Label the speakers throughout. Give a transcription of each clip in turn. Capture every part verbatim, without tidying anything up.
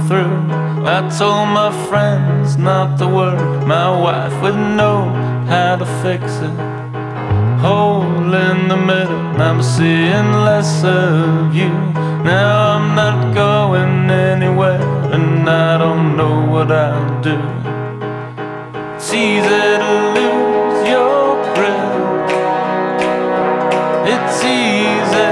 Speaker 1: through. I told my friends not to worry, my wife would know how to fix it. Hole in the middle, I'm seeing less of you. Now I'm not going anywhere, and I don't know what I'll do. It's easy to lose your grip. It's easy.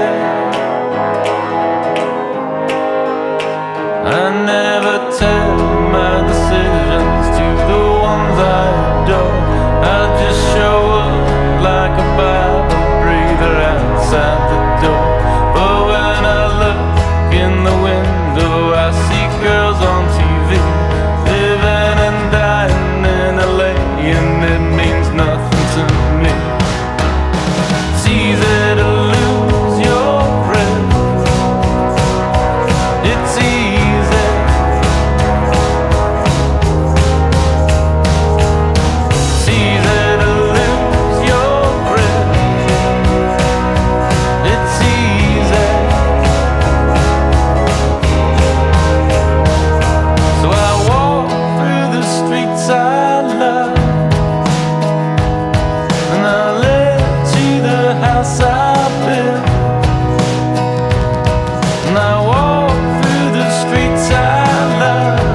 Speaker 1: I never tell my decisions to the ones I adore. I just show up like a Bible breather outside the door. But when I look in the window, I see girls on T V, living and dying in L A, and it means nothing to me. It's easy to lose your grip. It's easy. It's easy to lose your grip. It's easy. So I walk through the streets I love, and I live to the house I built. And I walk through the streets I love,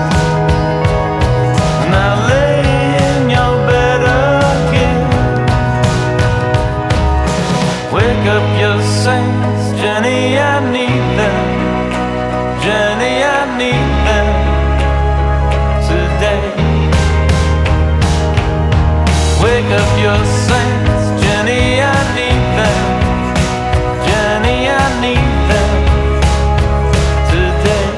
Speaker 1: and I lay in your bed again. Wake up your saints, Jenny, I need them. Jenny, I need them today. Wake up your saints, Jenny, I need them. Jenny, I need them today.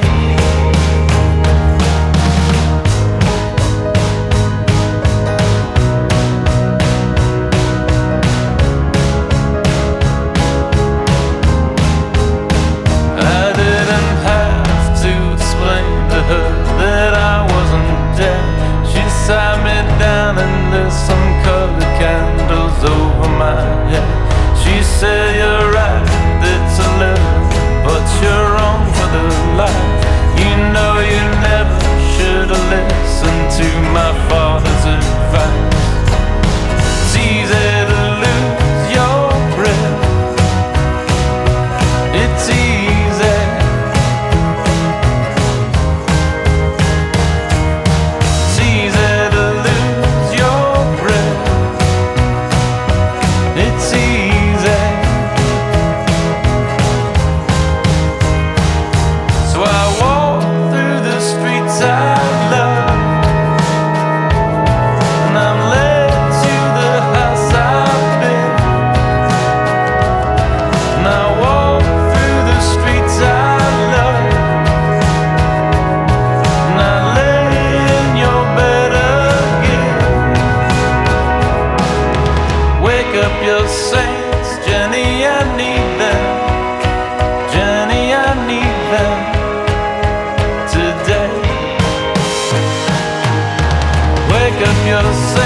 Speaker 1: I didn't have to explain to her that I wasn't dead. She sat me down and lit some colored candles over my head. She said, you're right, it's a little, but you're wrong for the life. You know you never should have listened to my father's advice. It's easy to lose your grip. It's easy. It's easy to lose your grip. It's easy. So I walk through the streets I love, and I'm led to the house I built. And I walk through the streets I love, and I lay in your bed again. Wake up your saints, Jenny, I need them. Jenny, I need them today. Wake up your saints.